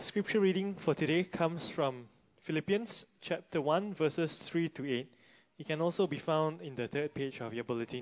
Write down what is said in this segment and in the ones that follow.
scripture reading for today comes from Philippians chapter 1, verses 3 to 8. It can also be found in the third page of your bulletin.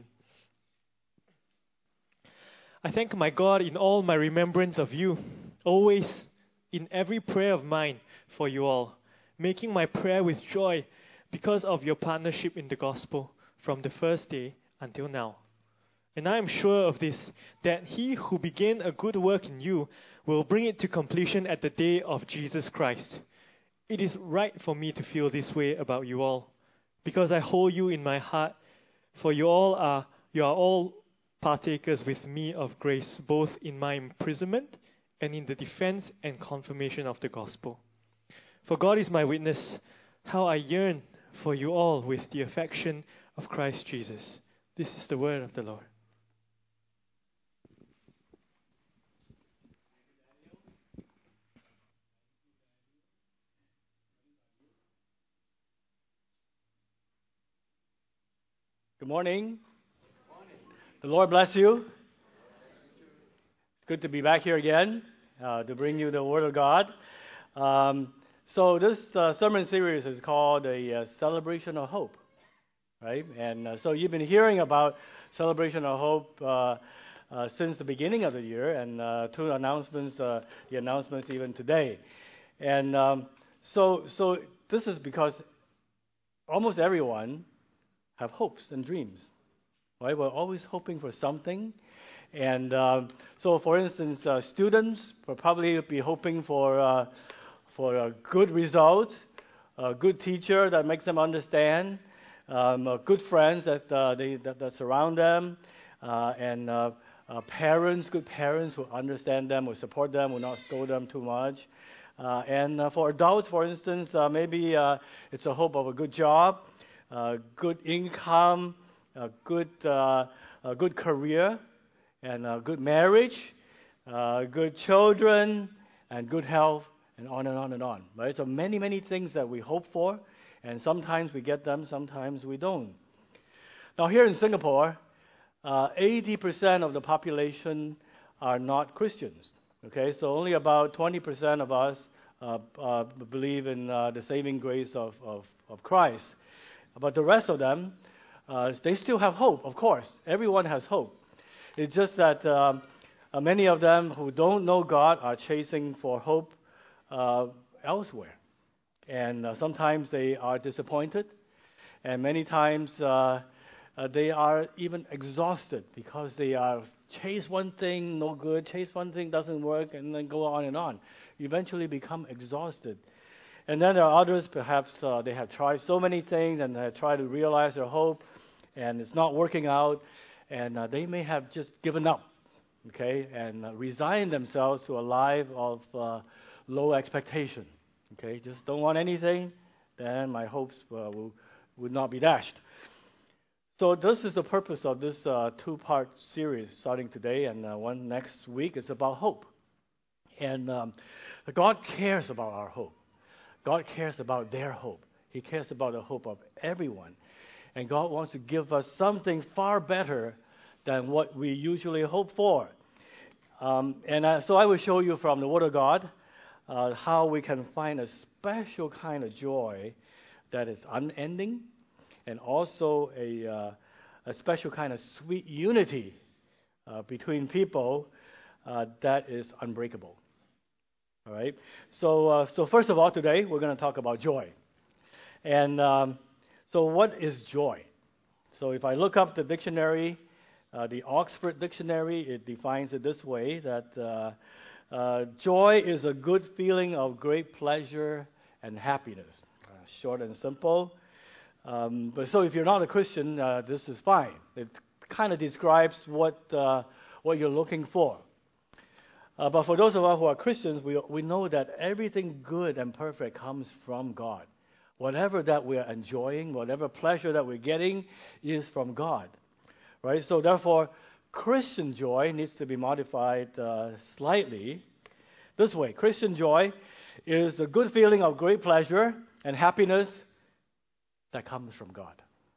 I thank my God in all my remembrance of you, always in every prayer of mine for you all, making my prayer with joy because of your partnership in the gospel from the first day until now. And I am sure of this, that he who began a good work in you will bring it to completion at the day of Jesus Christ. It is right for me to feel this way about you all, because I hold you in my heart, for you are all partakers with me of grace, both in my imprisonment and in the defense and confirmation of the gospel. For God is my witness, how I yearn for you all with the affection of Christ Jesus. This is the word of the Lord. Good morning. The Lord bless you. It's good to be back here again to bring you the Word of God. So this sermon series is called a Celebration of Hope, right? And so you've been hearing about Celebration of Hope since the beginning of the year, and two announcements, the announcements even today. And so this is because almost everyone have hopes and dreams, right? We're always hoping for something. And so, for instance, students will probably be hoping for a good result, a good teacher that makes them understand, good friends that surround them, and parents, good parents who understand them, will support them, will not scold them too much. And for adults, for instance, maybe it's a hope of a good job, good income, a good career, and a good marriage, good children, and good health, and on and on and on. Right? So many things that we hope for, and sometimes we get them, sometimes we don't. Now here in Singapore, 80% of the population are not Christians. Okay, so only about 20% of us believe in the saving grace of Christ. But the rest of them, they still have hope, of course. Everyone has hope. It's just that many of them who don't know God are chasing for hope elsewhere. And sometimes they are disappointed. And many times they are even exhausted because they are chase one thing, no good, chase one thing, doesn't work, and then go on and on. You eventually become exhausted. And then there are others, perhaps they have tried so many things and have tried to realize their hope, and it's not working out, and they may have just given up, okay, and resigned themselves to a life of low expectation, okay, just don't want anything, then my hopes would not be dashed. So this is the purpose of this two-part series starting today, and one next week is about hope. And God cares about our hope. God cares about their hope. He cares about the hope of everyone. And God wants to give us something far better than what we usually hope for. So I will show you from the Word of God how we can find a special kind of joy that is unending, and also a special kind of sweet unity between people that is unbreakable. All right. So first of all, today we're going to talk about joy. And so what is joy? So if I look up the dictionary, the Oxford Dictionary, it defines it this way, that joy is a good feeling of great pleasure and happiness. Short and simple. But so if you're not a Christian, this is fine. It kind of describes what you're looking for. But for those of us who are Christians, we know that everything good and perfect comes from God. Whatever that we are enjoying, whatever pleasure that we're getting is from God. Right? So therefore, Christian joy needs to be modified slightly. This way, Christian joy is a good feeling of great pleasure and happiness that comes from God.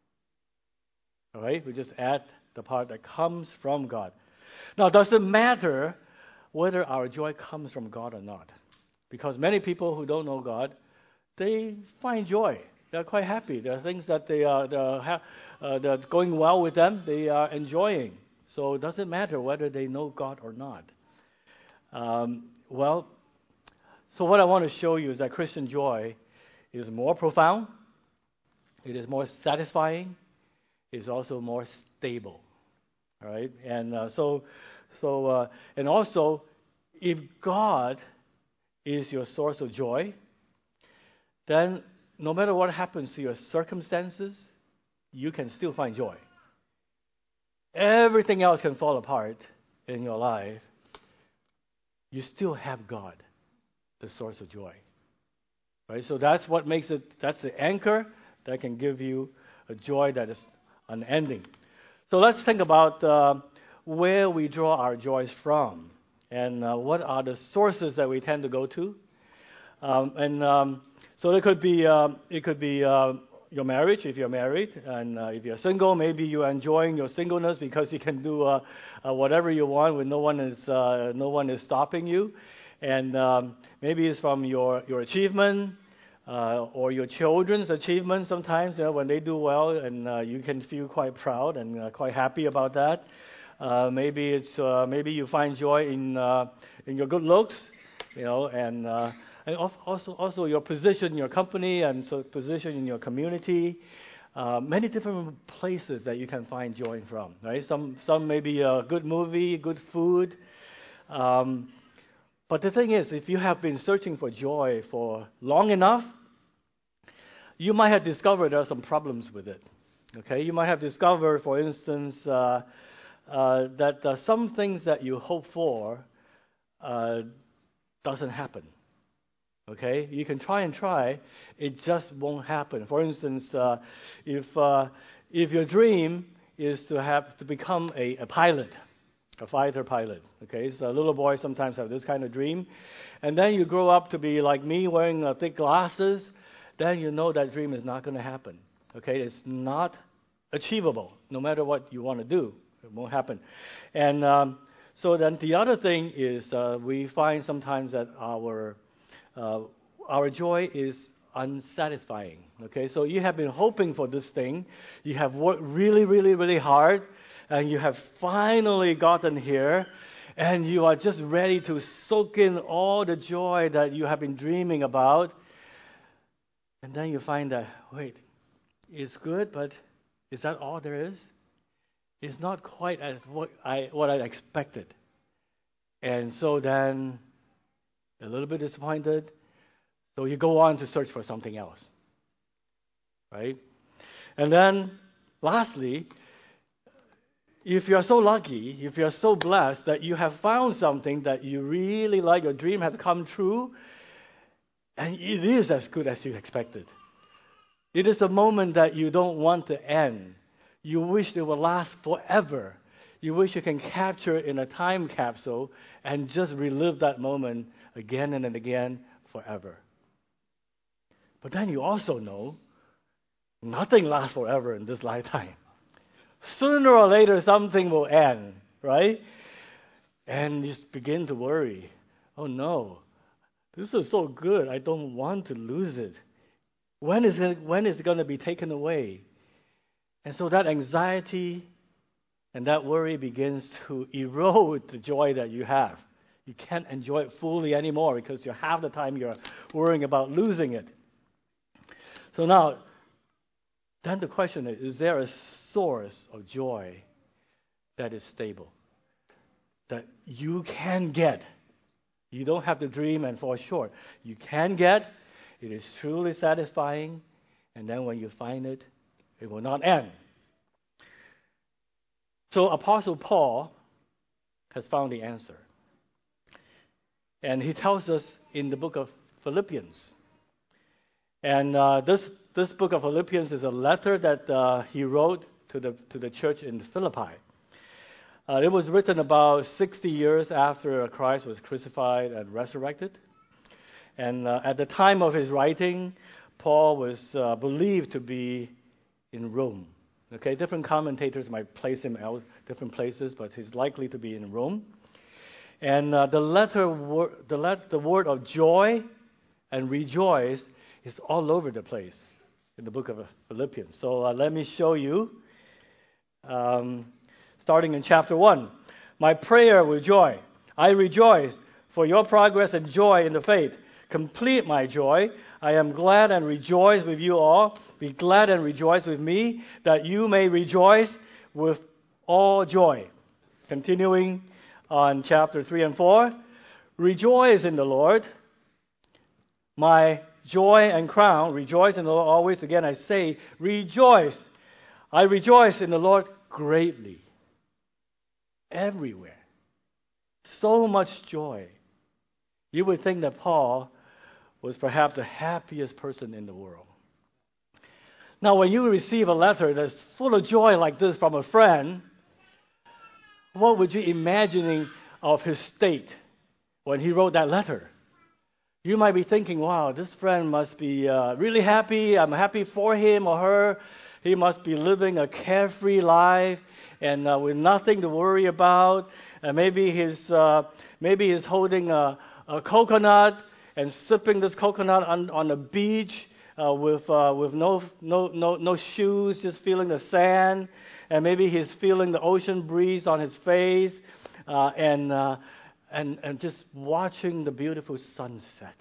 All right? We just add the part that comes from God. Now, does it matter whether our joy comes from God or not? Because many people who don't know God, they find joy. They're quite happy. There are things that they're going well with them. They are enjoying. So it doesn't matter whether they know God or not. So what I want to show you is that Christian joy is more profound. It is more satisfying. It is also more stable. All right, and and also, if God is your source of joy, then no matter what happens to your circumstances, you can still find joy. Everything else can fall apart in your life. You still have God, the source of joy. Right? So that's what makes it, that's the anchor that can give you a joy that is unending. So let's think about where we draw our joys from and what are the sources that we tend to go to. So it could be your marriage if you're married, and if you're single, maybe you're enjoying your singleness because you can do whatever you want when no one is stopping you, and maybe it's from your achievement or your children's achievement. Sometimes when they do well, and you can feel quite proud and quite happy about that. Maybe you find joy in your good looks, and also your position in your company and so position in your community. Many different places that you can find joy from, right? Some maybe a good movie, good food. But the thing is, if you have been searching for joy for long enough, you might have discovered there are some problems with it. Okay, you might have discovered, for instance, that some things that you hope for doesn't happen. Okay, you can try, it just won't happen. For instance, if your dream is to become a pilot, a fighter pilot, okay, so little boys sometimes have this kind of dream, and then you grow up to be like me, wearing thick glasses, then you know that dream is not going to happen. Okay, it's not achievable, no matter what you want to do, it won't happen. And so then the other thing is we find sometimes that our joy is unsatisfying. Okay, so you have been hoping for this thing, you have worked really, really, really hard, and you have finally gotten here, and you are just ready to soak in all the joy that you have been dreaming about, and then you find that, wait, it's good, but is that all there is? It's not quite as what I expected. And so then, a little bit disappointed, so you go on to search for something else, right? And then, lastly, if you're so lucky, if you're so blessed that you have found something that you really like, your dream has come true, and it is as good as you expected. It is a moment that you don't want to end. You wish it will last forever. You wish you can capture it in a time capsule and just relive that moment again and again forever. But then you also know nothing lasts forever in this lifetime. Sooner or later, something will end, right? And you begin to worry. Oh no, this is so good. I don't want to lose it. When is it going to be taken away? And so that anxiety and that worry begins to erode the joy that you have. You can't enjoy it fully anymore because half the time you're worrying about losing it. So now, then the question is there a source of joy that is stable, that you can get? You don't have to dream and fall short. You can get. It is truly satisfying. And then when you find it, it will not end. So Apostle Paul has found the answer. And he tells us in the book of Philippians. And this book of Philippians is a letter that he wrote to the church in Philippi. It was written about 60 years after Christ was crucified and resurrected. And at the time of his writing, Paul was believed to be in Rome. Okay, different commentators might place him out different places, but he's likely to be in Rome. And the word of joy and rejoice is all over the place in the book of Philippians. So let me show you, starting in chapter 1. My prayer with joy. I rejoice for your progress and joy in the faith. Complete my joy. I am glad and rejoice with you all. Be glad and rejoice with me, that you may rejoice with all joy. Continuing on chapter 3 and 4. Rejoice in the Lord. My joy and crown. Rejoice in the Lord always. Again, I say, rejoice. I rejoice in the Lord greatly. Everywhere. So much joy. You would think that Paul was perhaps the happiest person in the world. Now, when you receive a letter that's full of joy like this from a friend, what would you imagining of his state when he wrote that letter? You might be thinking, wow, this friend must be really happy. I'm happy for him or her. He must be living a carefree life and with nothing to worry about. And maybe he's holding a coconut and sipping this coconut on the beach with no shoes, just feeling the sand. And maybe he's feeling the ocean breeze on his face and just watching the beautiful sunset.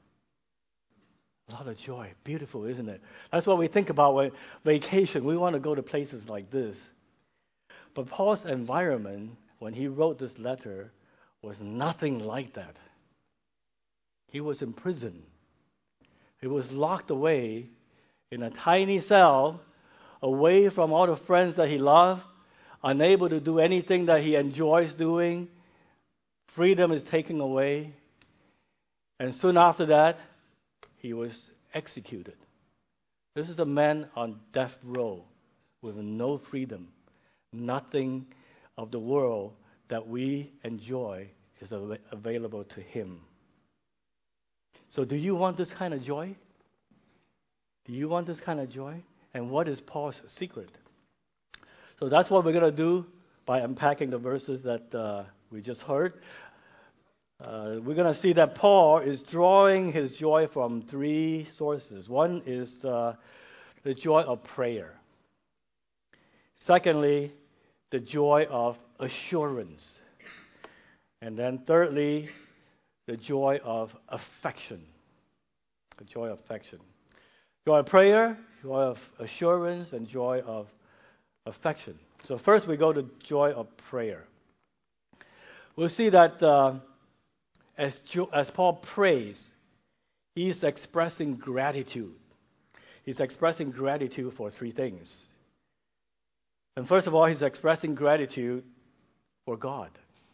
A lot of joy. Beautiful, isn't it? That's what we think about when vacation. We want to go to places like this. But Paul's environment, when he wrote this letter, was nothing like that. He was in prison. He was locked away in a tiny cell, away from all the friends that he loved, unable to do anything that he enjoys doing. Freedom is taken away. And soon after that, he was executed. This is a man on death row with no freedom. Nothing of the world that we enjoy is available to him. So do you want this kind of joy? Do you want this kind of joy? And what is Paul's secret? So that's what we're going to do by unpacking the verses that we just heard. We're going to see that Paul is drawing his joy from three sources. One is the joy of prayer. Secondly, the joy of assurance. And then thirdly, the joy of affection. The joy of affection. Joy of prayer, joy of assurance, and joy of affection. So first we go to joy of prayer. We'll see that as Paul prays, he's expressing gratitude. He's expressing gratitude for three things. And first of all, he's expressing gratitude for God.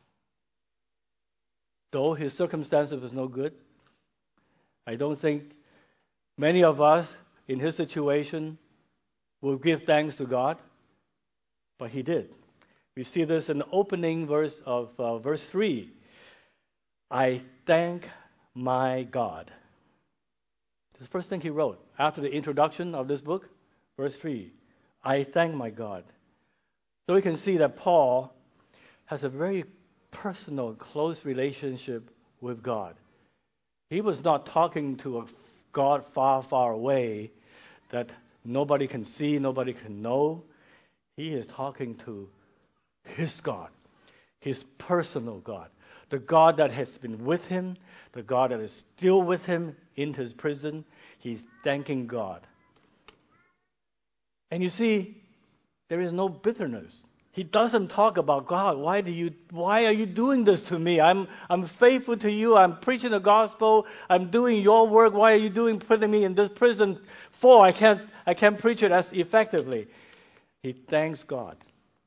Though his circumstances was no good, I don't think many of us in his situation will give thanks to God, but he did. We see this in the opening verse of verse 3. I thank my God. This is the first thing he wrote after the introduction of this book, verse 3. I thank my God. So we can see that Paul has a very personal, close relationship with God. He was not talking to a God far, far away that nobody can see, nobody can know. He is talking to his God, his personal God, the God that has been with him, the God that is still with him in his prison. He's thanking God. And you see, there is no bitterness. He doesn't talk about God. Why are you doing this to me? I'm faithful to you. I'm preaching the gospel. I'm doing your work. Why are you putting me in this prison for? I can't preach it as effectively. He thanks God.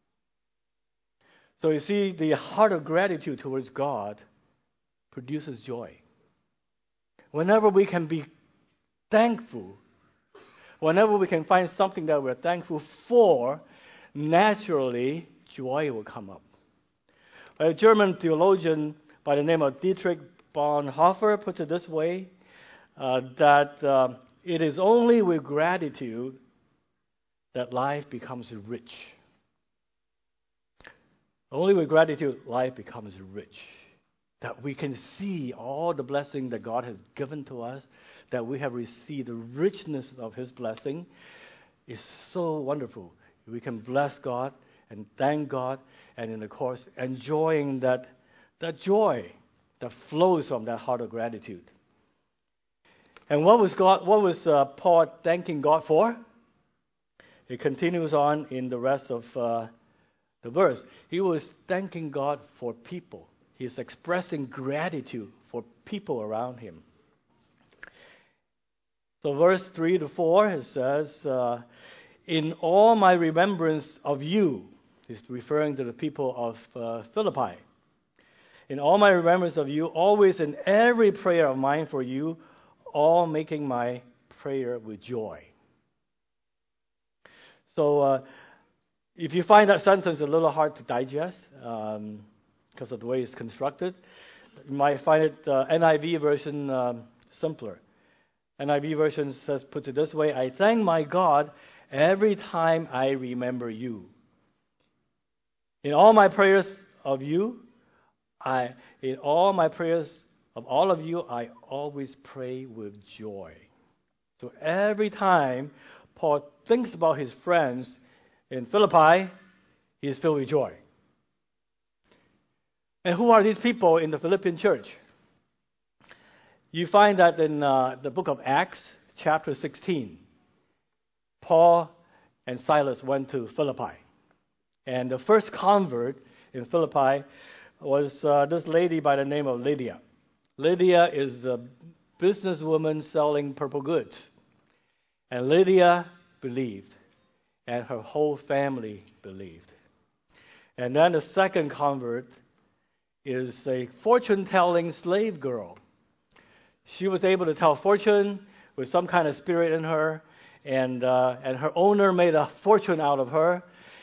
So you see, the heart of gratitude towards God produces joy. Whenever we can be thankful, whenever we can find something that we're thankful for, naturally, joy will come up. A German theologian by the name of Dietrich Bonhoeffer puts it this way, that it is only with gratitude that life becomes rich. Only with gratitude, life becomes rich. that we can see all the blessing that God has given to us, that we have received the richness of His blessing, is so wonderful. We can bless God and thank God, and in the course, enjoying that joy that flows from that heart of gratitude. And what was Paul thanking God for? It continues on in the rest of the verse. He was thanking God for people. He's expressing gratitude for people around him. So verse 3 to 4, it says, in all my remembrance of you, he's referring to the people of Philippi. In all my remembrance of you, always in every prayer of mine for you, all making my prayer with joy. So if you find that sentence a little hard to digest because of the way it's constructed, you might find it NIV version simpler. NIV version puts it this way: I thank my God every time I remember you. In all my prayers of you, in all my prayers of all of you, I always pray with joy. So every time Paul thinks about his friends in Philippi, he is filled with joy. And who are these people in the Philippian church? You find that in the book of Acts, chapter 16. Paul and Silas went to Philippi. And the first convert in Philippi was this lady by the name of Lydia. Lydia is a businesswoman selling purple goods. And Lydia believed, and her whole family believed. And then the second convert is a fortune-telling slave girl. She was able to tell fortune with some kind of spirit in her, and her owner made a fortune out of her,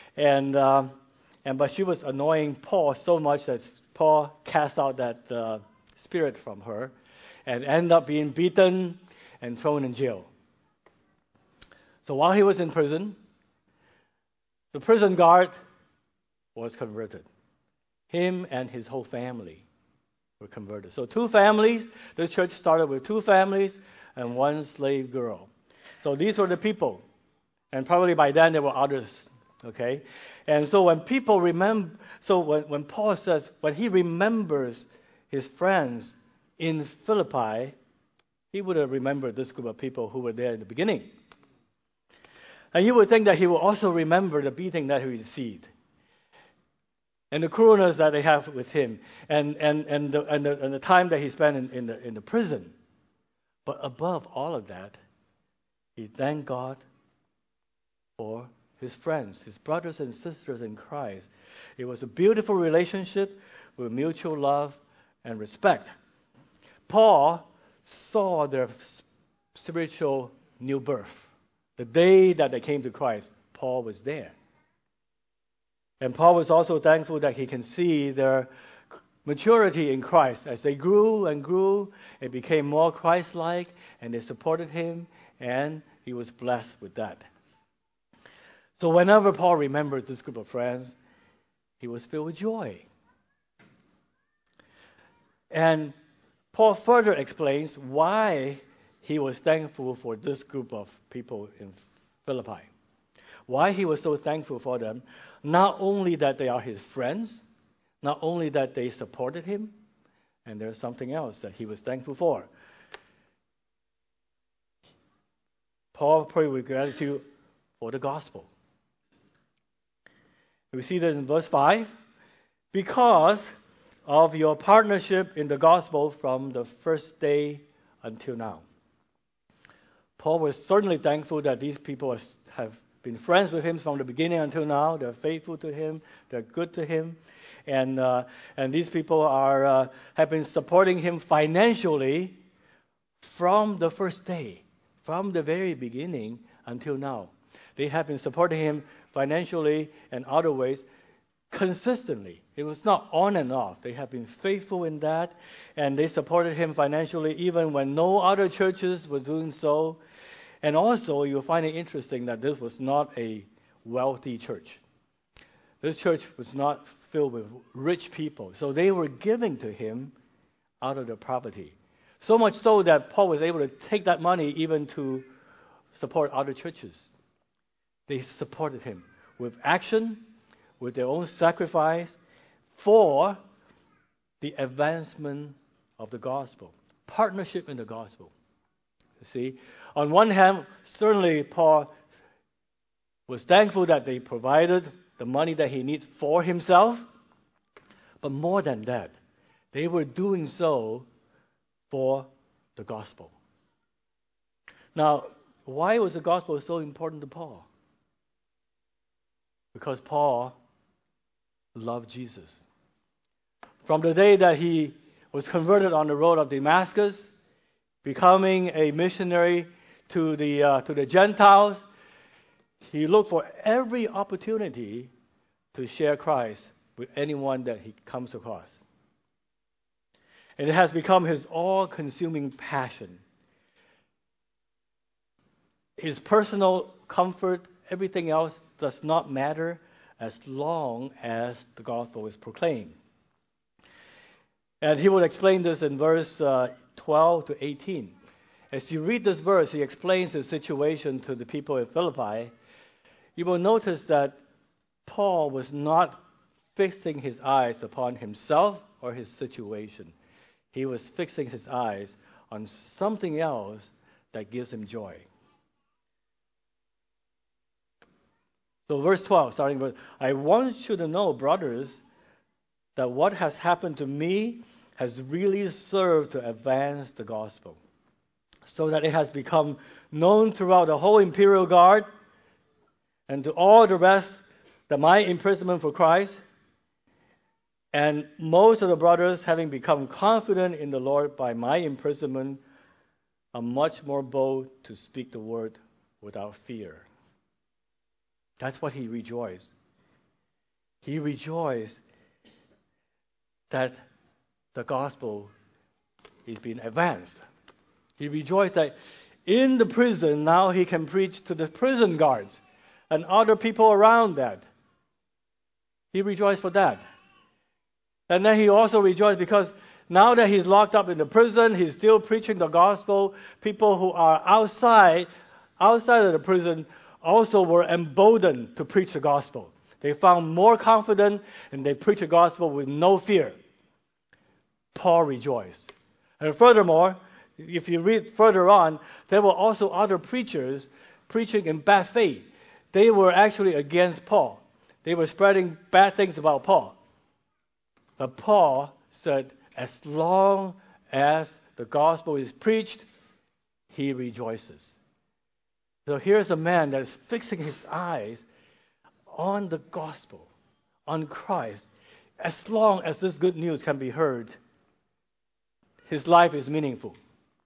but she was annoying Paul so much that Paul cast out that spirit from her, and ended up being beaten and thrown in jail. So while he was in prison, the prison guard was converted. Him and his whole family were converted. So two families. This church started with two families and one slave girl. So these were the people. And probably by then there were others. Okay? And so when people remember, when Paul says, when he remembers his friends in Philippi, he would have remembered this group of people who were there in the beginning. And you would think that he will also remember the beating that he received, and the cruelness that they have with him, and the time that he spent in the prison. But above all of that, he thanked God for his friends, his brothers and sisters in Christ. It was a beautiful relationship with mutual love and respect. Paul saw their spiritual new birth. The day that they came to Christ, Paul was there. And Paul was also thankful that he can see their maturity in Christ. As they grew and grew, it became more Christ-like, and they supported him, and he was blessed with that. So whenever Paul remembered this group of friends, he was filled with joy. And Paul further explains why he was thankful for this group of people in Philippi. Why he was so thankful for them. Not only that they are his friends, not only that they supported him, and there's something else that he was thankful for. Paul prayed with gratitude for the gospel. We see that in verse 5. Because of your partnership in the gospel from the first day until now. Paul was certainly thankful that these people have been friends with him from the beginning until now. They're faithful to him. They're good to him. And these people have been supporting him financially from the first day, from the very beginning until now. They have been supporting him financially and other ways consistently. It was not on and off. They have been faithful in that, and they supported him financially even when no other churches were doing so. And also, you'll find it interesting that this was not a wealthy church. This church was not filled with rich people. So they were giving to him out of their property. So much so that Paul was able to take that money even to support other churches. They supported him with action, with their own sacrifice, for the advancement of the gospel. Partnership in the gospel. You see, on one hand, certainly Paul was thankful that they provided the money that he needs for himself. But more than that, they were doing so for the gospel. Now, why was the gospel so important to Paul? Because Paul loved Jesus. From the day that he was converted on the road of Damascus, becoming a missionary to the Gentiles, he looked for every opportunity to share Christ with anyone that he comes across. And it has become his all-consuming passion. His personal comfort, everything else does not matter as long as the gospel is proclaimed. And he will explain this in verse 12 to 18. As you read this verse, he explains the situation to the people in Philippi. You will notice that Paul was not fixing his eyes upon himself or his situation. He was fixing his eyes on something else that gives him joy. So verse 12, starting with, I want you to know, brothers, that what has happened to me has really served to advance the gospel, so that it has become known throughout the whole imperial guard and to all the rest that my imprisonment for Christ, and most of the brothers, having become confident in the Lord by my imprisonment, are much more bold to speak the word without fear. That's what he rejoiced. He rejoiced that the gospel is being advanced. He rejoiced that in the prison now he can preach to the prison guards and other people around that. He rejoiced for that. And then he also rejoiced because now that he's locked up in the prison, he's still preaching the gospel. People who are outside of the prison also were emboldened to preach the gospel. They found more confidence and they preached the gospel with no fear. Paul rejoiced. And furthermore, if you read further on, there were also other preachers preaching in bad faith. They were actually against Paul. They were spreading bad things about Paul. But Paul said, as long as the gospel is preached, he rejoices. So here's a man that is fixing his eyes on the gospel, on Christ. As long as this good news can be heard, his life is meaningful.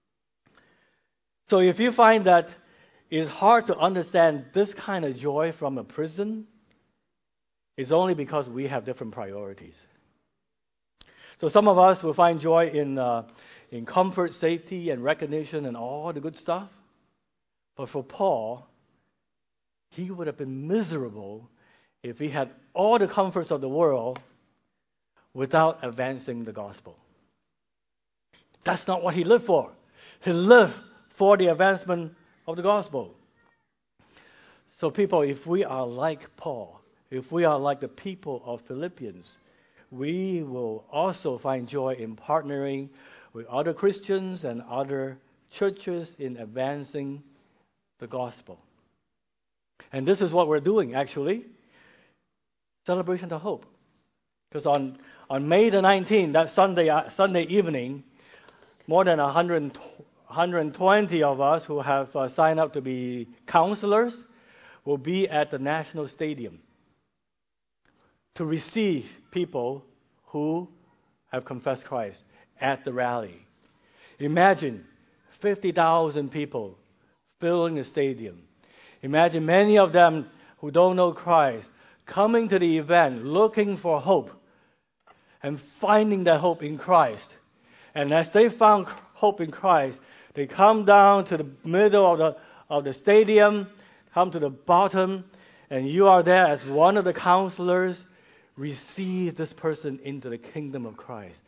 So if you find that it's hard to understand this kind of joy from a prison, it's only because we have different priorities. So some of us will find joy in comfort, safety, and recognition and all the good stuff. But for Paul, he would have been miserable if he had all the comforts of the world without advancing the gospel. That's not what he lived for. He lived for the advancement of the gospel. So people, if we are like Paul, if we are like the people of Philippians, we will also find joy in partnering with other Christians and other churches in advancing the gospel. And this is what we're doing, actually. Celebration of Hope. Because on May the 19th, that Sunday evening, more than 120 of us who have signed up to be counselors will be at the National Stadium to receive people who have confessed Christ at the rally. Imagine 50,000 people filling the stadium. Imagine many of them who don't know Christ coming to the event looking for hope and finding that hope in Christ. And as they found hope in Christ, they come down to the middle of the stadium, come to the bottom, and you are there as one of the counselors. Receive this person into the kingdom of Christ.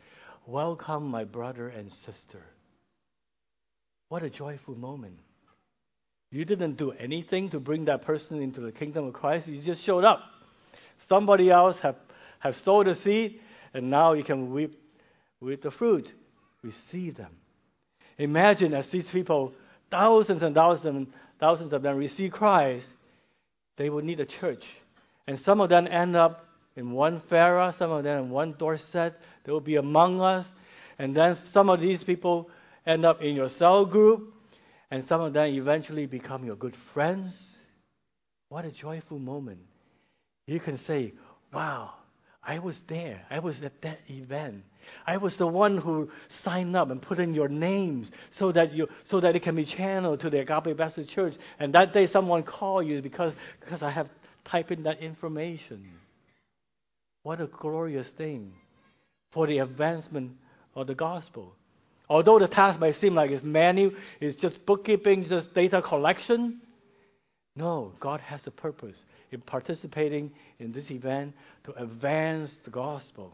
welcome my brother and sister. What a joyful moment. You didn't do anything to bring that person into the kingdom of Christ. You just showed up. Somebody else have sowed the seed, and now you can reap with the fruit. Receive them. Imagine as these people, thousands and thousands of them receive Christ, they will need a church. And some of them end up in one Farah, some of them in one Dorset. They will be among us. And then some of these people end up in your cell group. And some of them eventually become your good friends. What a joyful moment. You can say, wow, I was there. I was at that event. I was the one who signed up and put in your names so that it can be channeled to the Agape Baptist Church. And that day someone called you because I have typed in that information. What a glorious thing for the advancement of the gospel. Although the task may seem like it's just bookkeeping, just data collection. No, God has a purpose in participating in this event to advance the gospel.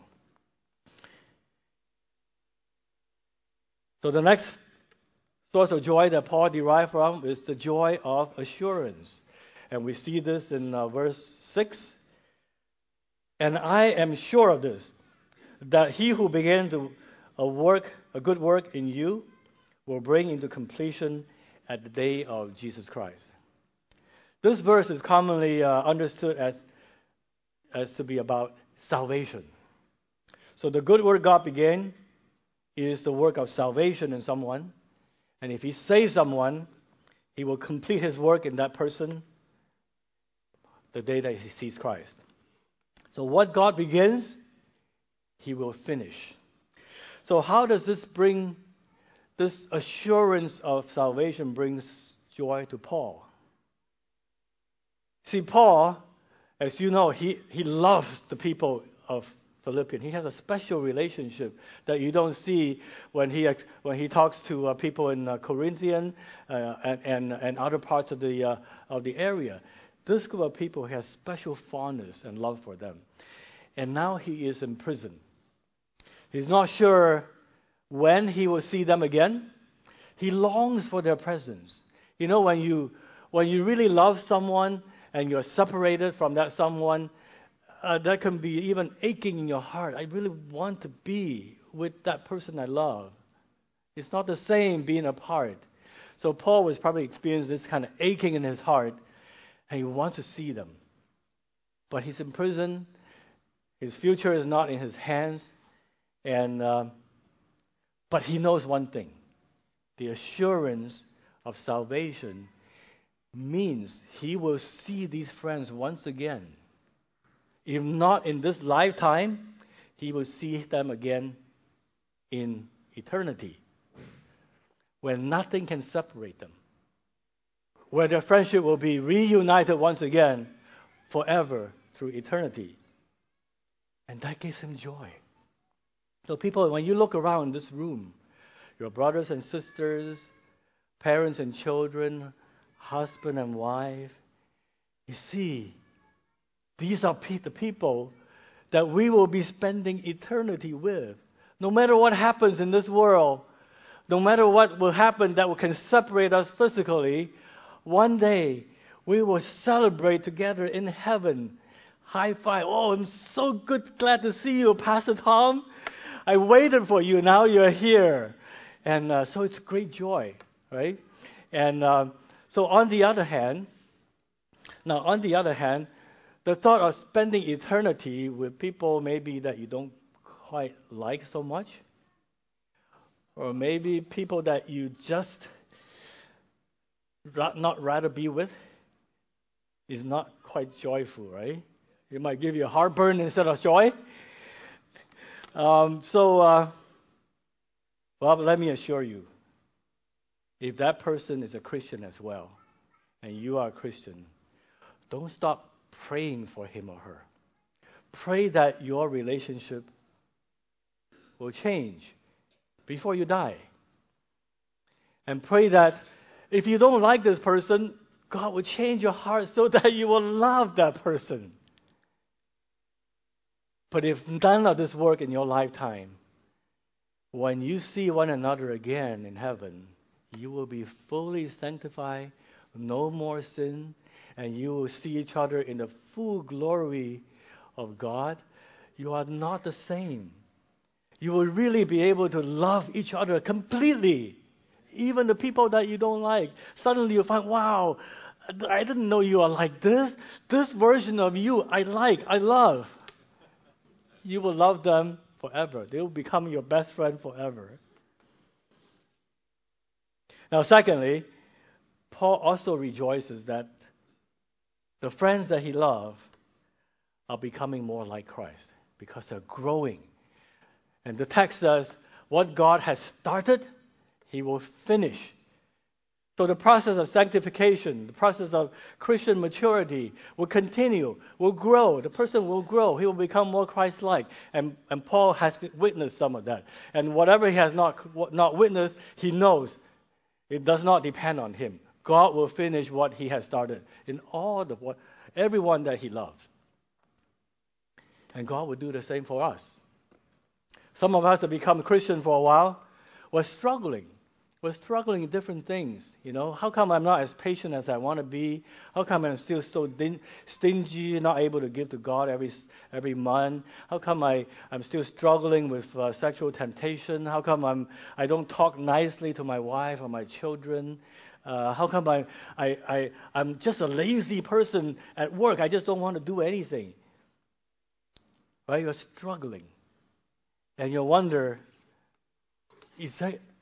So the next source of joy that Paul derived from is the joy of assurance. And we see this in verse 6. And I am sure of this, that he who began a good work in you will bring into completion at the day of Jesus Christ. This verse is commonly understood as to be about salvation. So the good work God began is the work of salvation in someone. And if he saves someone, he will complete his work in that person the day that he sees Christ. So what God begins, he will finish. So how does this assurance of salvation brings joy to Paul? See, Paul, as you know, he loves the people of Philippians. He has a special relationship that you don't see when he talks to people in Corinthian and other parts of the area. This group of people has special fondness and love for them. And now he is in prison. He's not sure when he will see them again. He longs for their presence. You know, when you really love someone and you're separated from that someone, that can be even aching in your heart. I really want to be with that person I love. It's not the same being apart. So Paul was probably experiencing this kind of aching in his heart, and he wants to see them. But he's in prison. His future is not in his hands. But he knows one thing. The assurance of salvation means he will see these friends once again. If not in this lifetime, he will see them again in eternity, where nothing can separate them, where their friendship will be reunited once again forever through eternity. And that gives him joy. So people, when you look around this room, your brothers and sisters, parents and children, husband and wife, you see, these are the people that we will be spending eternity with. No matter what happens in this world, no matter what will happen that can separate us physically, one day we will celebrate together in heaven. High five. Oh, I'm so glad to see you, Pastor Tom. I waited for you. Now you're here. And so it's great joy, right? And so on the other hand, the thought of spending eternity with people maybe that you don't quite like so much, or maybe people that you just not rather be with, is not quite joyful, right? It might give you a heartburn instead of joy. Well, let me assure you, if that person is a Christian as well, and you are a Christian, don't stop praying for him or her. Pray that your relationship will change before you die. And pray that if you don't like this person, God will change your heart so that you will love that person. But if none of this work in your lifetime, when you see one another again in heaven, you will be fully sanctified, no more sin, and you will see each other in the full glory of God. You are not the same. You will really be able to love each other completely. Even the people that you don't like. Suddenly you find, wow, I didn't know you are like this. This version of you I like, I love. You will love them forever. They will become your best friend forever. Now, secondly, Paul also rejoices that the friends that he loved are becoming more like Christ because they're growing. And the text says, what God has started, He will finish. So the process of sanctification, the process of Christian maturity will continue, will grow. The person will grow. He will become more Christ-like. And Paul has witnessed some of that. And whatever he has not witnessed, he knows it does not depend on him. God will finish what He has started in everyone that He loves. And God will do the same for us. Some of us have become Christians for a while. We're struggling. We're struggling in different things. How come I'm not as patient as I want to be? How come I'm still so stingy, not able to give to God every month? How come I'm still struggling with sexual temptation? How come I don't talk nicely to my wife or my children? How come I'm just a lazy person at work? I just don't want to do anything. Right? You're struggling. And you wonder, is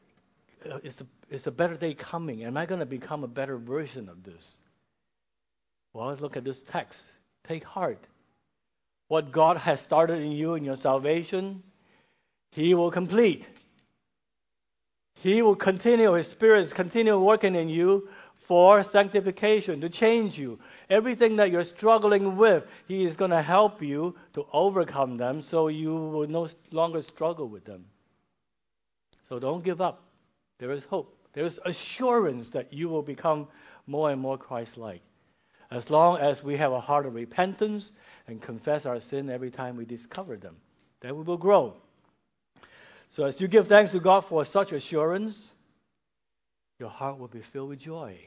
a better day coming? Am I going to become a better version of this? Well, let's look at this text. Take heart. What God has started in you in your salvation, He will complete. He will continue, His Spirit is continue working in you for sanctification, to change you. Everything that you're struggling with, He is going to help you to overcome them so you will no longer struggle with them. So don't give up. There is hope. There is assurance that you will become more and more Christ-like. As long as we have a heart of repentance and confess our sin every time we discover them, then we will grow. So as you give thanks to God for such assurance, your heart will be filled with joy.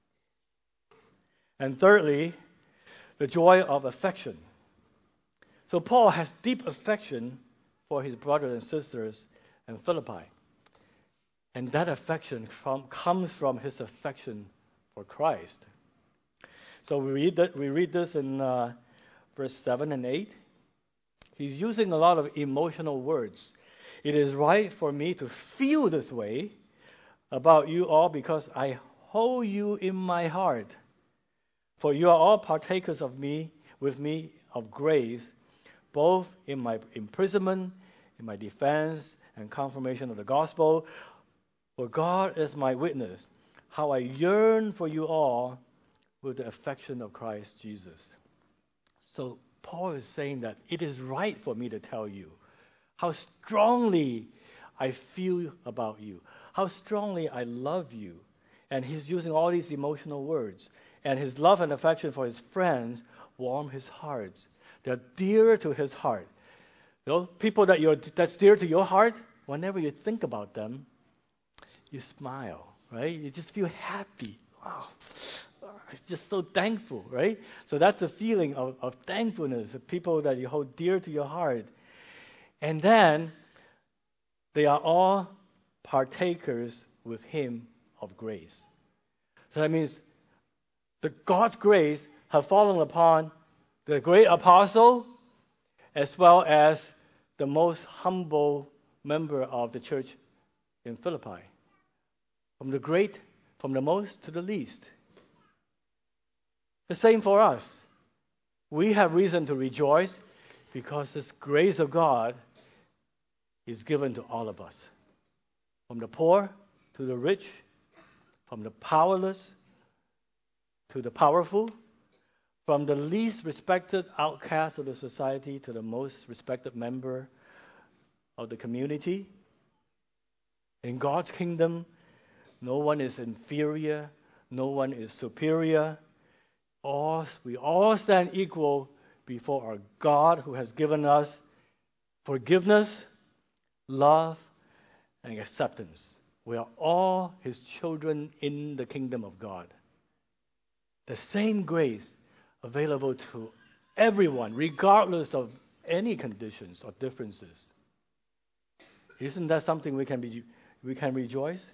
And thirdly, the joy of affection. So Paul has deep affection for his brothers and sisters in Philippi. And that affection comes from his affection for Christ. So we read this in verse 7 and 8. He's using a lot of emotional words. It is right for me to feel this way about you all because I hold you in my heart. For you are all partakers with me of grace, both in my imprisonment, in my defense, and confirmation of the gospel. For God is my witness, how I yearn for you all with the affection of Christ Jesus. So Paul is saying that it is right for me to tell you how strongly I feel about you, how strongly I love you. And he's using all these emotional words. And his love and affection for his friends warm his heart. They're dear to his heart. People that's dear to your heart, whenever you think about them, you smile, right? You just feel happy. Wow, I'm just so thankful, right? So that's a feeling of thankfulness of people that you hold dear to your heart. And then they are all partakers with him of grace. So that means God's grace have fallen upon the great apostle as well as the most humble member of the church in Philippi. From the most to the least. The same for us. We have reason to rejoice because this grace of God is given to all of us. From the poor to the rich, from the powerless to the powerful, from the least respected outcast of the society to the most respected member of the community. In God's kingdom, no one is inferior, no one is superior. We all stand equal before our God who has given us forgiveness, love, and acceptance. We are all His children in the kingdom of God. The same grace available to everyone, regardless of any conditions or differences. Isn't that something we can rejoice?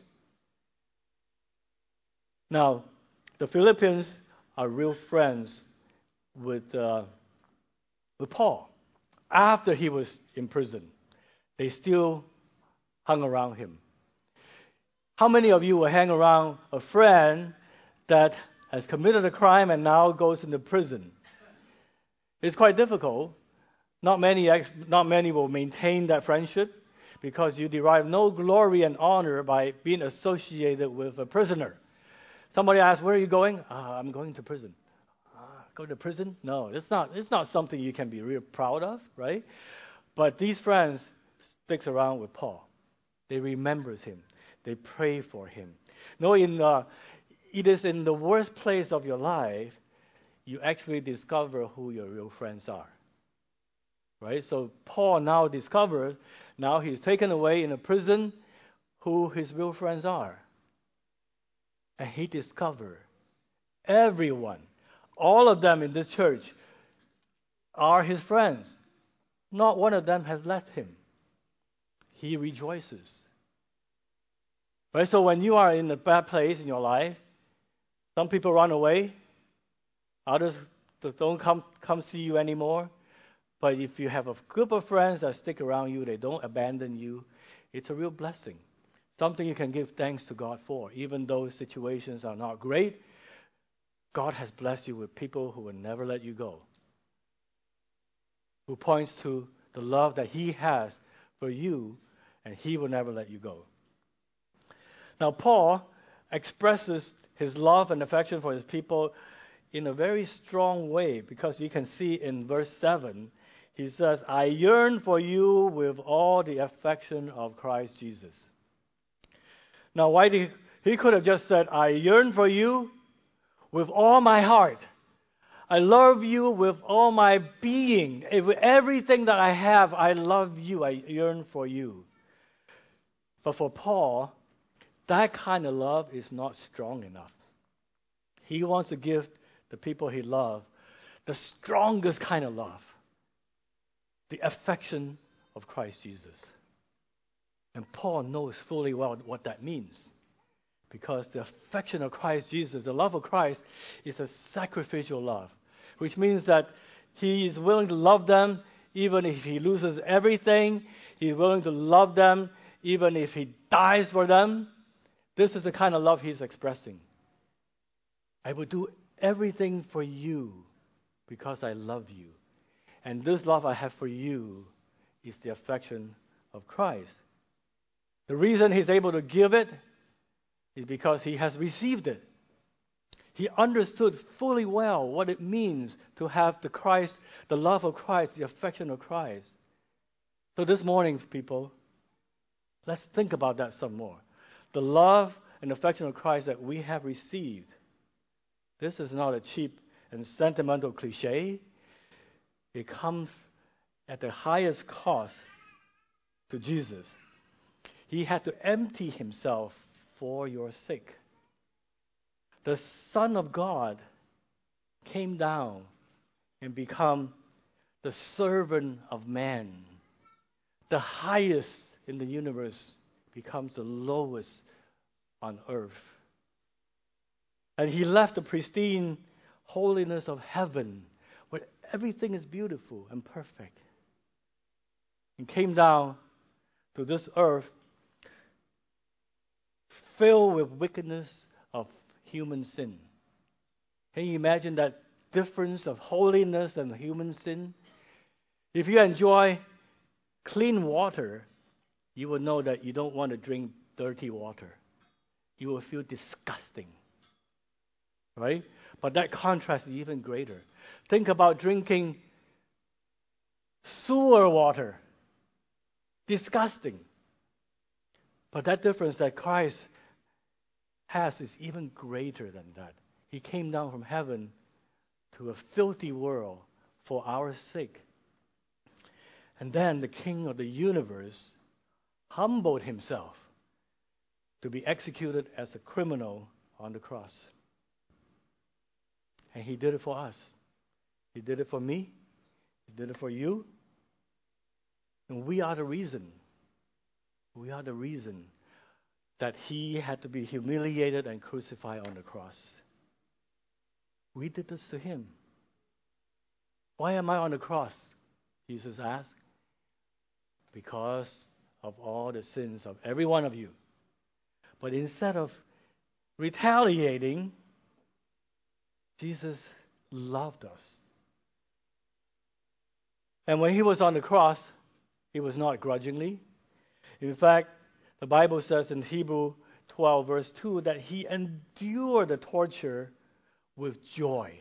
Now, the Philippians are real friends with Paul. After he was in prison, they still hung around him. How many of you will hang around a friend that has committed a crime and now goes into prison? It's quite difficult. Not many will maintain that friendship because you derive no glory and honor by being associated with a prisoner. Somebody asks, "Where are you going?" "I'm going to prison." Go to prison? No, it's not something you can be real proud of, right? But these friends sticks around with Paul. They remembers him. They pray for him. No, it is in the worst place of your life you actually discover who your real friends are. Right? So Paul now discovered, now he's taken away in a prison, who his real friends are. And he discovered everyone, all of them in this church are his friends. Not one of them has left him. He rejoices. Right? So when you are in a bad place in your life, some people run away, others don't come see you anymore. But if you have a group of friends that stick around you, they don't abandon you, it's a real blessing. Something you can give thanks to God for. Even though situations are not great, God has blessed you with people who will never let you go. Who points to the love that He has for you, and He will never let you go. Now, Paul expresses his love and affection for his people in a very strong way, because you can see in verse 7, he says, "I yearn for you with all the affection of Christ Jesus." Now, why did he could have just said, "I yearn for you with all my heart. I love you with all my being. With everything that I have, I love you. I yearn for you." But for Paul, that kind of love is not strong enough. He wants to give the people he loves the strongest kind of love, the affection of Christ Jesus. And Paul knows fully well what that means, because the affection of Christ Jesus, the love of Christ, is a sacrificial love, which means that he is willing to love them even if he loses everything. He's willing to love them even if he dies for them. This is the kind of love he's expressing. I will do everything for you because I love you. And this love I have for you is the affection of Christ. The reason he's able to give it is because he has received it. He understood fully well what it means to have the love of Christ, the affection of Christ. So this morning, people, let's think about that some more. The love and affection of Christ that we have received. This is not a cheap and sentimental cliche. It comes at the highest cost to Jesus. He had to empty himself for your sake. The Son of God came down and become the servant of man. The highest in the universe becomes the lowest on earth. And he left the pristine holiness of heaven, where everything is beautiful and perfect, and came down to this earth filled with wickedness of human sin. Can you imagine that difference of holiness and human sin? If you enjoy clean water, you will know that you don't want to drink dirty water. You will feel disgusting. Right? But that contrast is even greater. Think about drinking sewer water. Disgusting. But that difference that Christ has is even greater than that. He came down from heaven to a filthy world for our sake. And then the King of the universe humbled himself to be executed as a criminal on the cross. And he did it for us. He did it for me. He did it for you. And we are the reason. We are the reason that he had to be humiliated and crucified on the cross. We did this to him. Why am I on the cross? Jesus asked. Because of all the sins of every one of you. But instead of retaliating, Jesus loved us. And when he was on the cross, he was not grudgingly. In fact, the Bible says in Hebrews 12, verse 2, that he endured the torture with joy.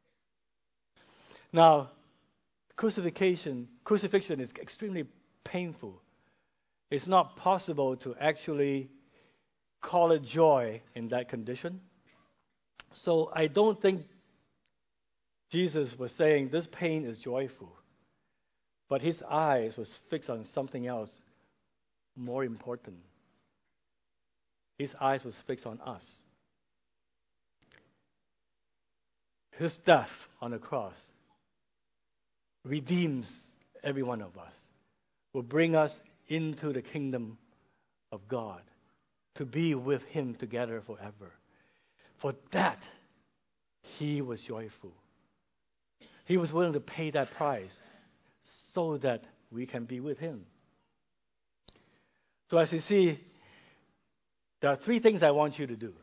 Now, crucifixion is extremely painful. It's not possible to actually call it joy in that condition. So I don't think Jesus was saying this pain is joyful. But his eyes was fixed on something else more important. His eyes was fixed on us. His death on the cross redeems every one of us, will bring us into the kingdom of God, to be with him together forever. For that, he was joyful. He was willing to pay that price so that we can be with him. So as you see, there are three things I want you to do.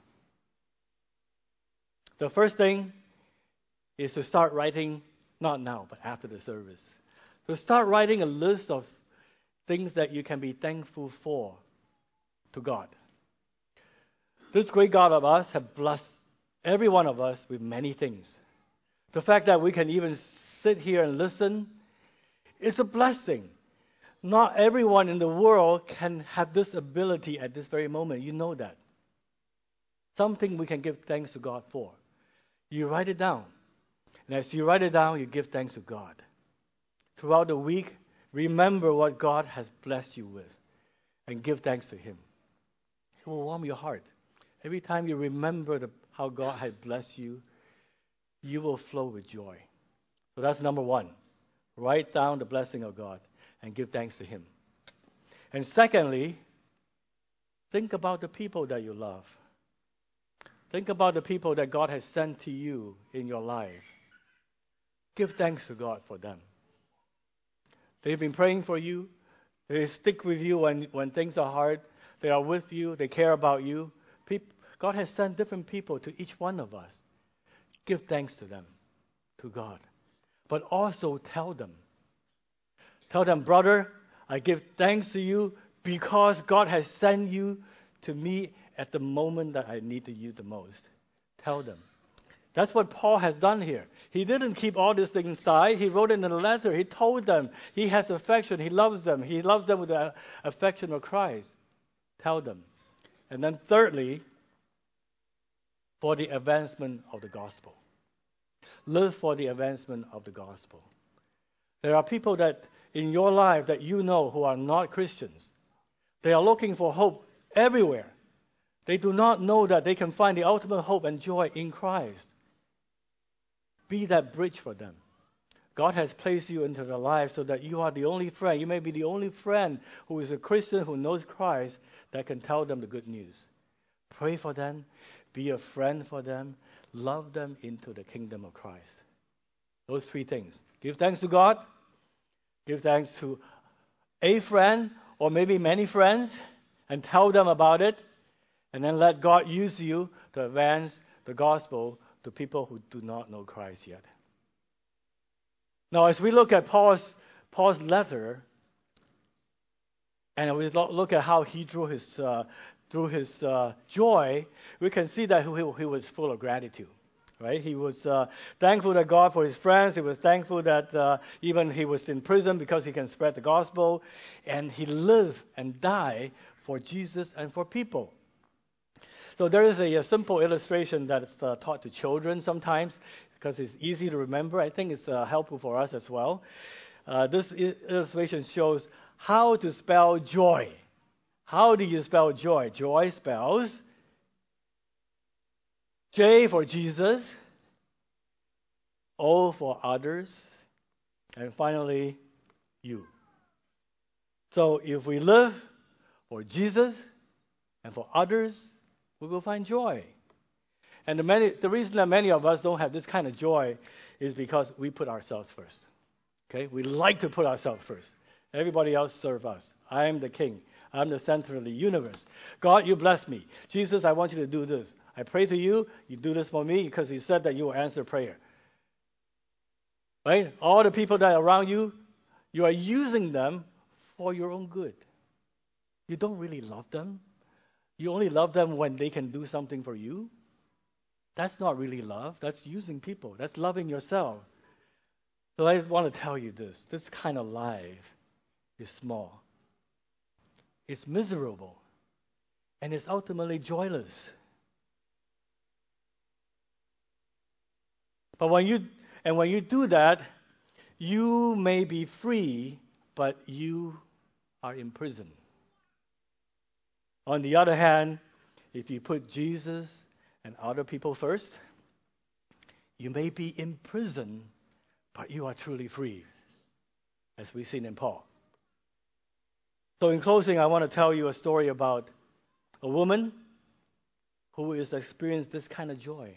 The first thing is to start writing, not now, but after the service. To start writing a list of things that you can be thankful for to God. This great God of us has blessed every one of us with many things. The fact that we can even sit here and listen is a blessing. Not everyone in the world can have this ability at this very moment. You know that. Something we can give thanks to God for. You write it down. And as you write it down, you give thanks to God. Throughout the week, remember what God has blessed you with and give thanks to him. It will warm your heart. Every time you remember how God has blessed you, you will flow with joy. So that's number one. Write down the blessing of God and give thanks to him. And secondly, think about the people that you love. Think about the people that God has sent to you in your life. Give thanks to God for them. They've been praying for you. They stick with you when things are hard. They are with you. They care about you. God has sent different people to each one of us. Give thanks to them, to God. But also tell them. Tell them, brother, I give thanks to you because God has sent you to me at the moment that I needed you the most. Tell them. That's what Paul has done here. He didn't keep all these things inside. He wrote in a letter. He told them he has affection. He loves them. He loves them with the affection of Christ. Tell them. And then thirdly, for the advancement of the gospel. Live for the advancement of the gospel. There are people that in your life that you know who are not Christians. They are looking for hope everywhere. They do not know that they can find the ultimate hope and joy in Christ. Be that bridge for them. God has placed you into their life so that you are the only friend. You may be the only friend who is a Christian who knows Christ that can tell them the good news. Pray for them. Be a friend for them. Love them into the kingdom of Christ. Those three things. Give thanks to God. Give thanks to a friend or maybe many friends and tell them about it. And then let God use you to advance the gospel to people who do not know Christ yet. Now, as we look at Paul's letter, and we look at how he drew his joy, we can see that he was full of gratitude. Right? He was thankful to God for his friends. He was thankful that even he was in prison because he can spread the gospel. And he lived and died for Jesus and for people. So there is a simple illustration that is taught to children sometimes because it's easy to remember. I think it's helpful for us as well. This illustration shows how to spell joy How do you spell joy? Joy spells J for Jesus, O for others, and finally, you. So if we live for Jesus and for others, we will find joy. And the reason that many of us don't have this kind of joy is because we put ourselves first. Okay? We like to put ourselves first. Everybody else serve us. I am the king. I'm the center of the universe. God, you bless me. Jesus, I want you to do this. I pray to you. You do this for me because you said that you will answer prayer. Right? All the people that are around you, you are using them for your own good. You don't really love them. You only love them when they can do something for you. That's not really love. That's using people. That's loving yourself. So I just want to tell you this. This kind of life is small. It's miserable. And it's ultimately joyless. But when you do that, you may be free, but you are in prison. On the other hand, if you put Jesus and other people first, you may be in prison, but you are truly free, as we've seen in Paul. So in closing, I want to tell you a story about a woman who has experienced this kind of joy.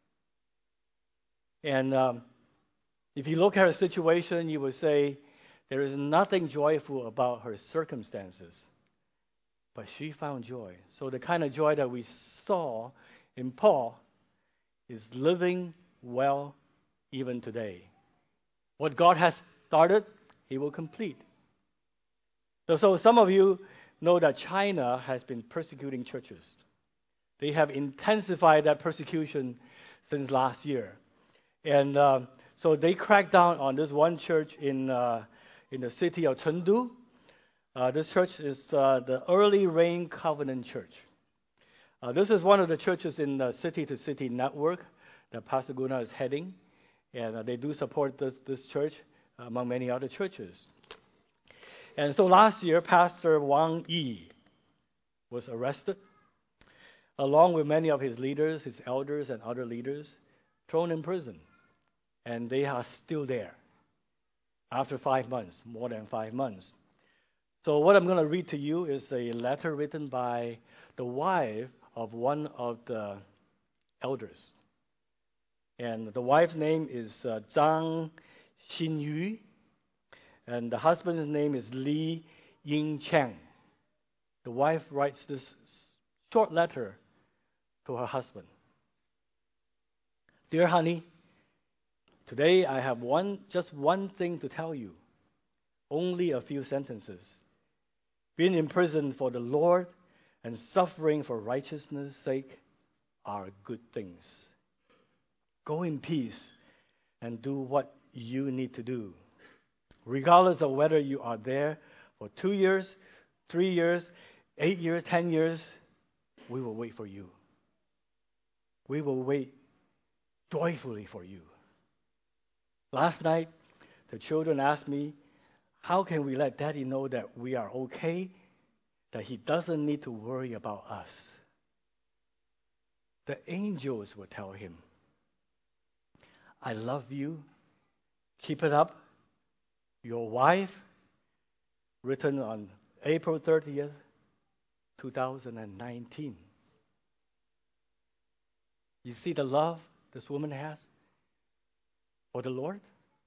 And if you look at her situation, you would say there is nothing joyful about her circumstances. But she found joy. So the kind of joy that we saw in Paul is living well even today. What God has started, He will complete. So some of you know that China has been persecuting churches. They have intensified that persecution since last year. And so they cracked down on this one church in the city of Chengdu. This church is the Early Rain Covenant Church. This is one of the churches in the city-to-city network that Pastor Gunnar is heading. And they do support this church among many other churches. And so last year, Pastor Wang Yi was arrested, along with many of his leaders, his elders, and other leaders, thrown in prison. And they are still there after 5 months, more than 5 months. So what I'm going to read to you is a letter written by the wife of one of the elders. And the wife's name is Zhang Xinyu. And the husband's name is Li Yingqiang. The wife writes this short letter to her husband. Dear honey, today I have just one thing to tell you. Only a few sentences. Being in prison for the Lord and suffering for righteousness' sake are good things. Go in peace and do what you need to do. Regardless of whether you are there for 2 years, 3 years, 8 years, 10 years, we will wait for you. We will wait joyfully for you. Last night, the children asked me, how can we let Daddy know that we are okay, that he doesn't need to worry about us? The angels will tell him, I love you. Keep it up. Your wife, written on April 30th, 2019. You see the love this woman has for the Lord?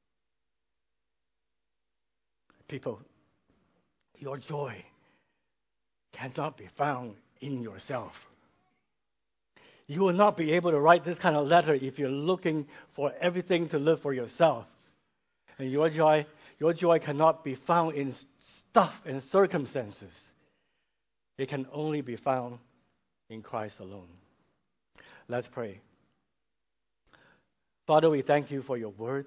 People, your joy cannot be found in yourself. You will not be able to write this kind of letter if you're looking for everything to live for yourself. And your joy cannot be found in stuff and circumstances. It can only be found in Christ alone. Let's pray. Father, we thank you for your word.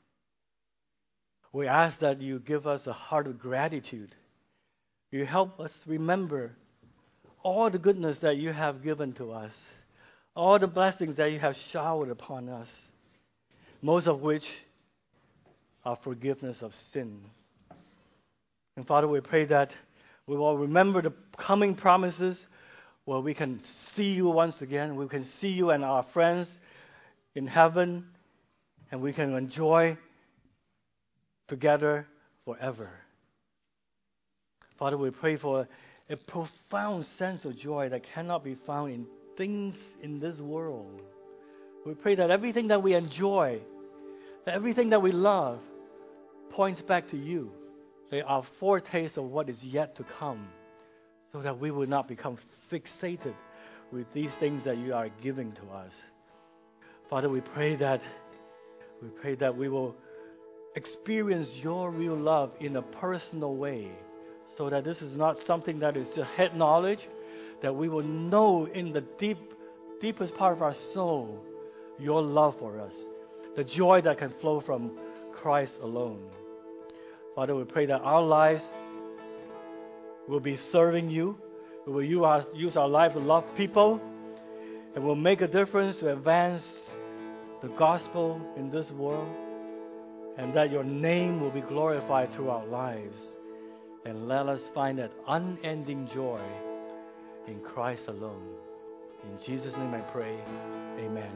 We ask that you give us a heart of gratitude. You help us remember all the goodness that you have given to us, all the blessings that you have showered upon us, most of which are forgiveness of sin. And Father, we pray that We will remember the coming promises where we can see you once again. We can see you and our friends in heaven, and we can enjoy together forever. Father, we pray for a profound sense of joy that cannot be found in things in this world. We pray that everything that we enjoy, that everything that we love, points back to you. They are foretastes of what is yet to come, so that we will not become fixated with these things that you are giving to us. Father, we pray that we will experience your real love in a personal way, so that this is not something that is just head knowledge, that we will know in the deepest part of our soul your love for us, the joy that can flow from Christ alone. Father, we pray that our lives will be serving you. We will use our life to love people, and will make a difference to advance the gospel in this world, and that your name will be glorified through our lives. And let us find that unending joy in Christ alone. In Jesus' name I pray. Amen.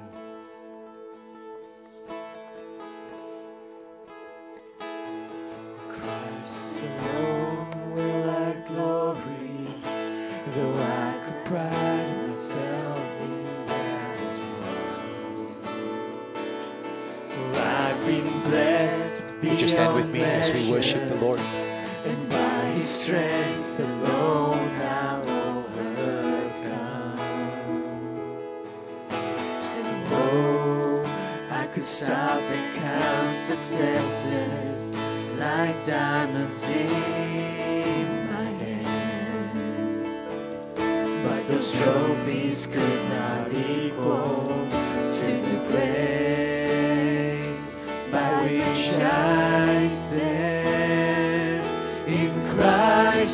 Christ alone will I glory, though I could pride myself in that. For I've been blessed to be Would you stand with me as we worship the Lord? and by His strength alone I'll overcome. And oh, I could stop and count successes like diamonds in my hand, but those trophies could not equal to the grace by which I stand in Christ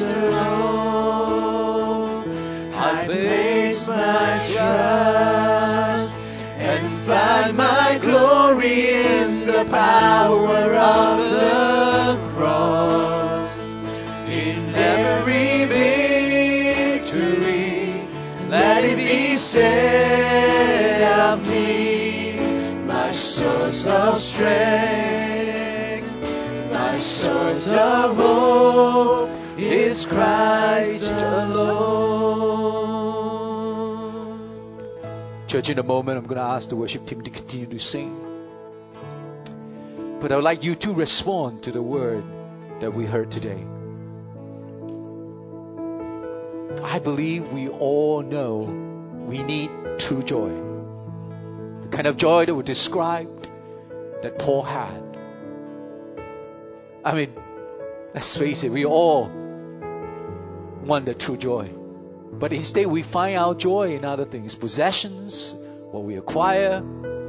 alone. I place my trust and find my glory in the power of the cross. In every victory, let it be said of me, my source of strength, my source of hope is Christ alone. Church, in a moment, I'm going to ask the worship team to continue to sing. But I would like you to respond to the word that we heard today. I believe we all know we need true joy. The kind of joy that was described that Paul had. I mean, let's face it, we all want the true joy. But instead we find our joy in other things, possessions, what we acquire.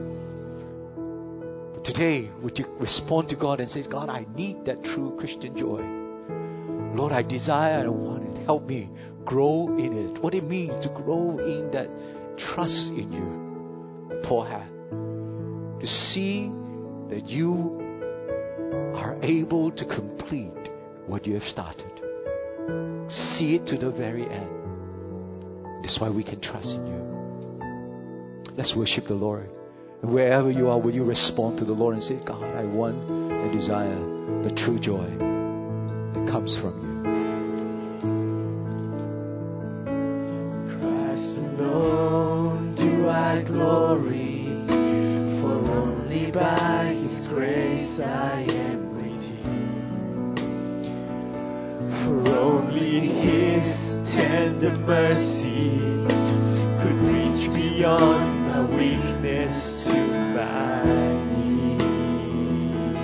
But today, would you respond to God and say, God, I need that true Christian joy. Lord, I desire and I want it. Help me grow in it. What it means to grow in that trust in you that Paul had. To see that you are able to complete what you have started. See it to the very end. That's why we can trust in you. Let's worship the Lord. And wherever you are, will you respond to the Lord and say, God, I want and desire the true joy that comes from you. Christ alone do I glory, for only by His grace I am redeemed. For only His tender mercy could reach beyond my weakness to my need.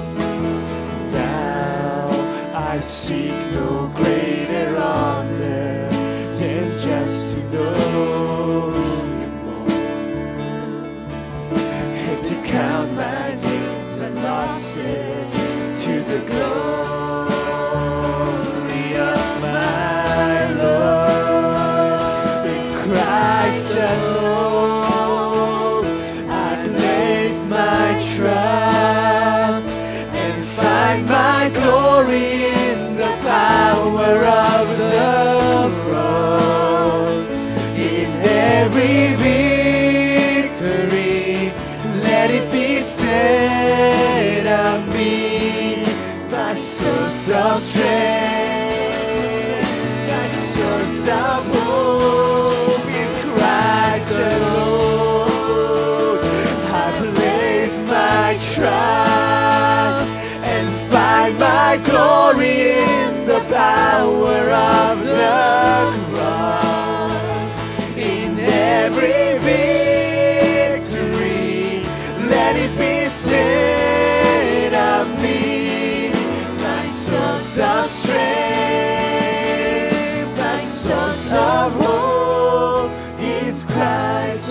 Now I seek no greater honor than just to know you more, and to count my gains and losses to the glory of my Lord. In Christ alone I place my trust and find my glory in the power of of strength, my source of hope is Christ alone. I place my trust and find my glory in the power of the cross. In every victory, let it be said of me, my source of strength, my source of hope is Christ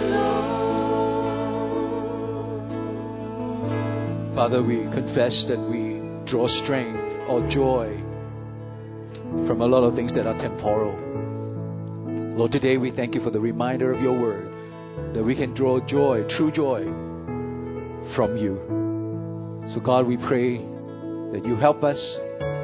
alone. Father, we confess that we draw strength or joy from a lot of things that are temporal. Lord, today we thank you for the reminder of your word that we can draw joy, true joy, from you. So God, we pray that you help us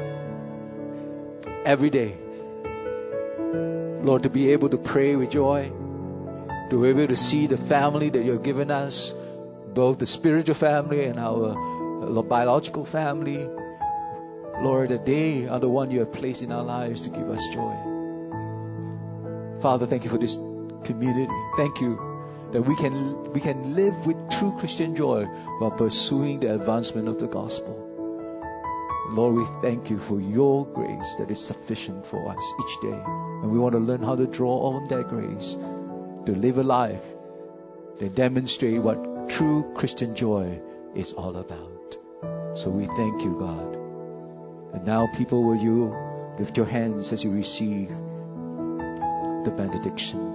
every day, Lord, to be able to pray with joy, to be able to see the family that you've given us, both the spiritual family and our biological family. Lord, that they are the one you have placed in our lives to give us joy. Father, thank you for this community. Thank you that we can live with true Christian joy while pursuing the advancement of the gospel. Lord, we thank you for your grace that is sufficient for us each day. And we want to learn how to draw on that grace to live a life that demonstrates what true Christian joy is all about. So we thank you, God. And now, people, will you lift your hands as you receive the benediction?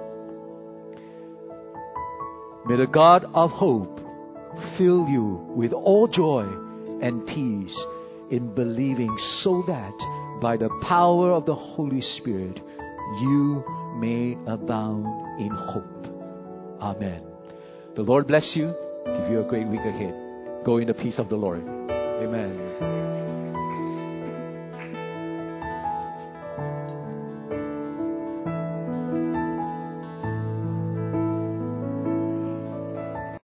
May the God of hope fill you with all joy and peace in believing, so that by the power of the Holy Spirit you may abound in hope. Amen. The Lord bless you. Give you a great week ahead. Go in the peace of the Lord. Amen.